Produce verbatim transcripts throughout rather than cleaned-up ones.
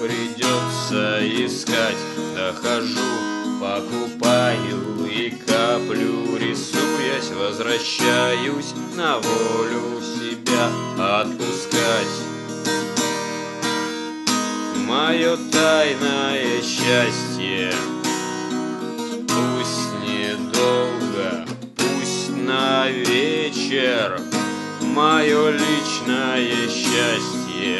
придется искать. Дохожу, покупаю и каплю, рисуясь, возвращаюсь на волю себя отпускать. Мое тайное счастье, пусть недолго, пусть на вечер, мое личное счастье.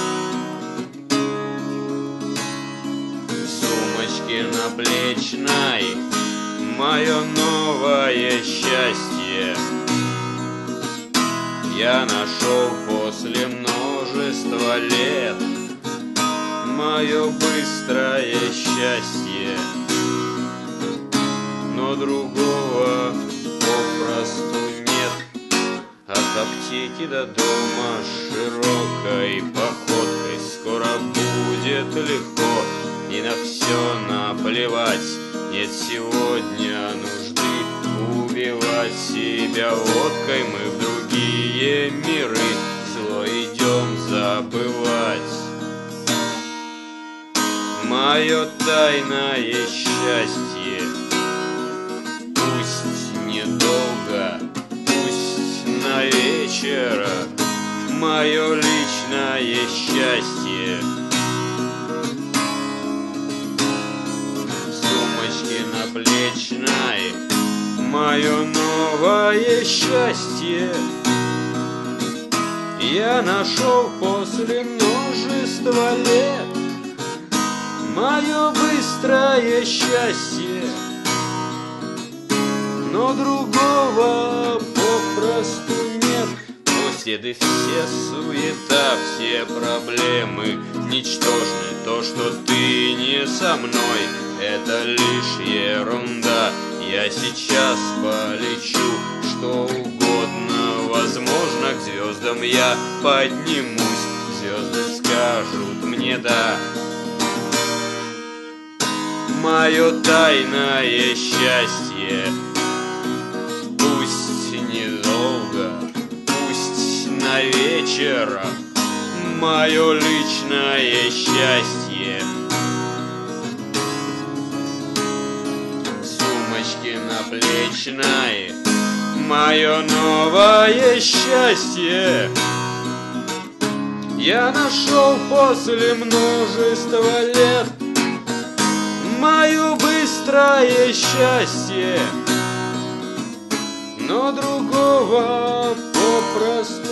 Сумочки наплечной, мое новое счастье. Я нашел после множества лет мое быстрое счастье, но другого попросту нет. От аптеки до дома широкой походкой скоро будет легко, и на все наплевать. Нет сегодня нужды убивать себя водкой, мы в другие миры зло идем забывать. Мое тайное счастье, пусть недолго, пусть на вечер, мое личное счастье. Сумочки наплечной, мое новое счастье. Я нашел после множества лет мое быстрое счастье, но другого попросту нет. Но следы все, суета, все проблемы ничтожны. То, что ты не со мной, это лишь ерунда. Я сейчас полечу, что угодно возможно. К звездам я поднимусь, звезды скажут мне да. Мое тайное счастье, пусть недолго, пусть на вечер, мое личное счастье. Сумочки наплечной, мое новое счастье. Я нашел после множества лет мое быстрое счастье, но другого попросту